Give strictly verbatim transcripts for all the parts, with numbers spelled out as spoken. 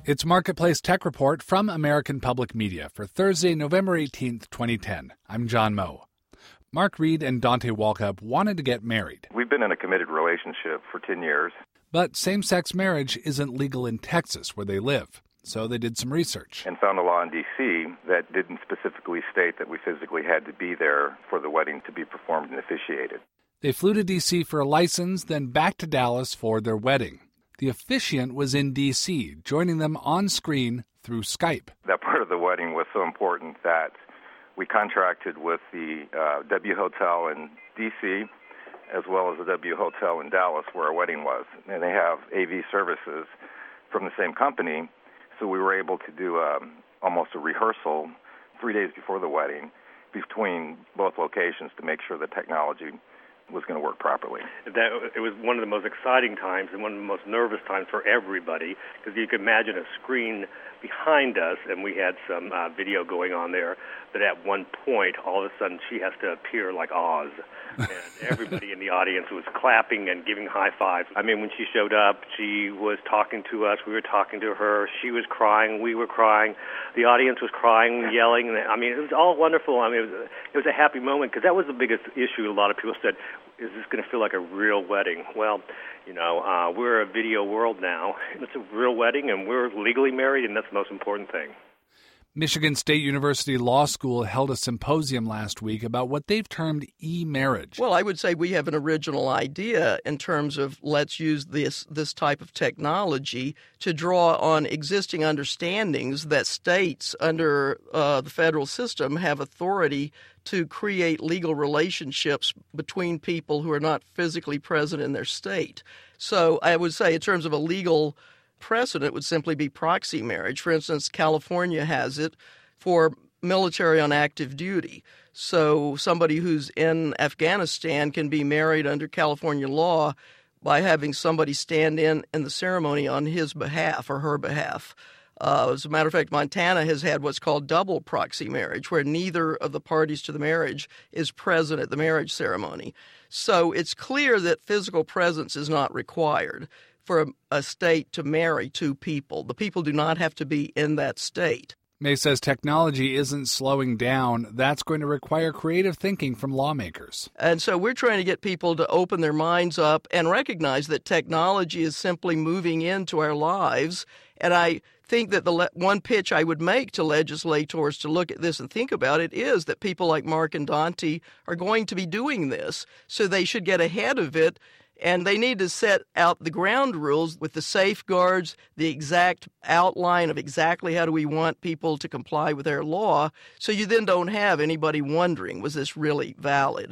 It's Marketplace Tech Report from American Public Media for Thursday, November eighteenth, twenty ten. I'm John Moe. Mark Reed and Dante Walkup wanted to get married. We've been in a committed relationship for ten years. But same-sex marriage isn't legal in Texas, where they live. So they did some research. And found a law in D C that didn't specifically state that we physically had to be there for the wedding to be performed and officiated. They flew to D C for a license, then back to Dallas for their wedding. The officiant was in D C, joining them on screen through Skype. That part of the wedding was so important that we contracted with the uh, W Hotel in D C as well as the W Hotel in Dallas where our wedding was. And they have A V services from the same company, so we were able to do um, almost a rehearsal three days before the wedding between both locations to make sure the technology was going to work properly. That, it was one of the most exciting times and one of the most nervous times for everybody, because you could imagine a screen behind us, and we had some uh, video going on there, that at one point, all of a sudden, she has to appear like Oz. And everybody in the audience was clapping and giving high fives. I mean, when she showed up, she was talking to us, we were talking to her, she was crying, we were crying, the audience was crying, yelling. I mean, it was all wonderful. I mean, it was a, it was a happy moment, because that was the biggest issue. A lot of people said, is this going to feel like a real wedding? Well, you know, uh, we're a video world now. It's a real wedding, and we're legally married, and that's the most important thing. Michigan State University Law School held a symposium last week about what they've termed e-marriage. Well, I would say we have an original idea in terms of let's use this this type of technology to draw on existing understandings that states under uh, the federal system have authority to create legal relationships between people who are not physically present in their state. So I would say in terms of a legal precedent would simply be proxy marriage. For instance, California has it for military on active duty. So somebody who's in Afghanistan can be married under California law by having somebody stand in in the ceremony on his behalf or her behalf. Uh, as a matter of fact, Montana has had what's called double proxy marriage, where neither of the parties to the marriage is present at the marriage ceremony. So it's clear that physical presence is not required for a, a state to marry two people. The people do not have to be in that state. May says technology isn't slowing down. That's going to require creative thinking from lawmakers. And so we're trying to get people to open their minds up and recognize that technology is simply moving into our lives. And I think that the le- one pitch I would make to legislators to look at this and think about it is that people like Mark and Dante are going to be doing this. So they should get ahead of it. And they need to set out the ground rules with the safeguards, the exact outline of exactly how do we want people to comply with our law, so you then don't have anybody wondering, was this really valid?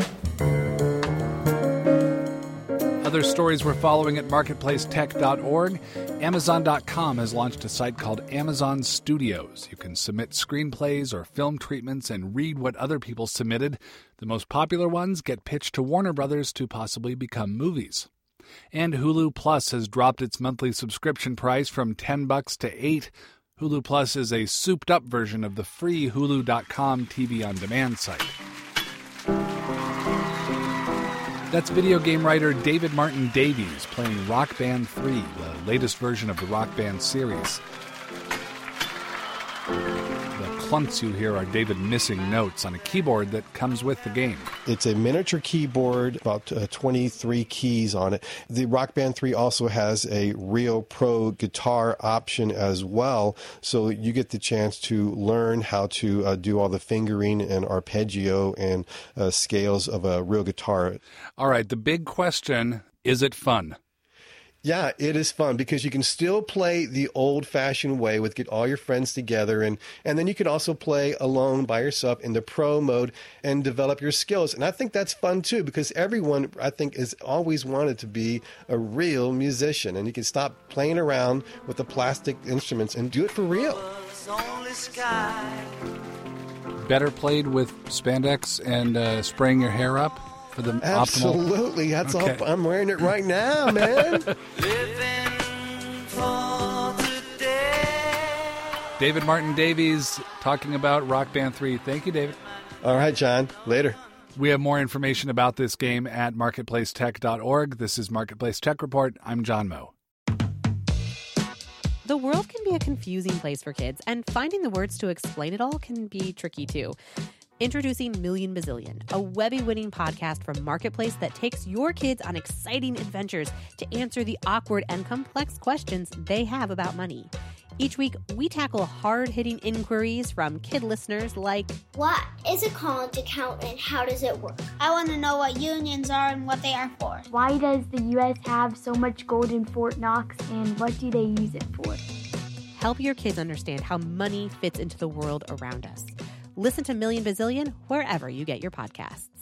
Other stories we're following at marketplace tech dot org. Amazon dot com has launched a site called Amazon Studios. You can submit screenplays or film treatments and read what other people submitted. The most popular ones get pitched to Warner Brothers to possibly become movies. And Hulu Plus has dropped its monthly subscription price from ten bucks to eight. Hulu Plus is a souped-up version of the free Hulu dot com T V on demand site. That's video game writer David Martin Davies playing Rock Band three, the latest version of the Rock Band series. The clunks you hear are David missing notes on a keyboard that comes with the game. It's a miniature keyboard, about uh, twenty-three keys on it. The Rock Band three also has a Rio Pro guitar option as well, so you get the chance to learn how to uh, do all the fingering and arpeggio and uh, scales of a real guitar. All right, the big question, is it fun? Yeah, it is fun because you can still play the old-fashioned way with get all your friends together, and, and then you can also play alone by yourself in the pro mode and develop your skills. And I think that's fun, too, because everyone, I think, has always wanted to be a real musician, and you can stop playing around with the plastic instruments and do it for real. Better played with spandex and uh, spraying your hair up? For the Absolutely. Optimal? That's okay. all. I'm wearing it right now, man. David Martin Davies talking about Rock Band three. Thank you, David. All right, John. Later. We have more information about this game at marketplace tech dot org. This is Marketplace Tech Report. I'm John Moe. The world can be a confusing place for kids, and finding the words to explain it all can be tricky too. Introducing Million Bazillion, a Webby-winning podcast from Marketplace that takes your kids on exciting adventures to answer the awkward and complex questions they have about money. Each week, we tackle hard-hitting inquiries from kid listeners like, what is a college account and how does it work? I want to know what unions are and what they are for. Why does the U S have so much gold in Fort Knox, and what do they use it for? Help your kids understand how money fits into the world around us. Listen to Million Bazillion wherever you get your podcasts.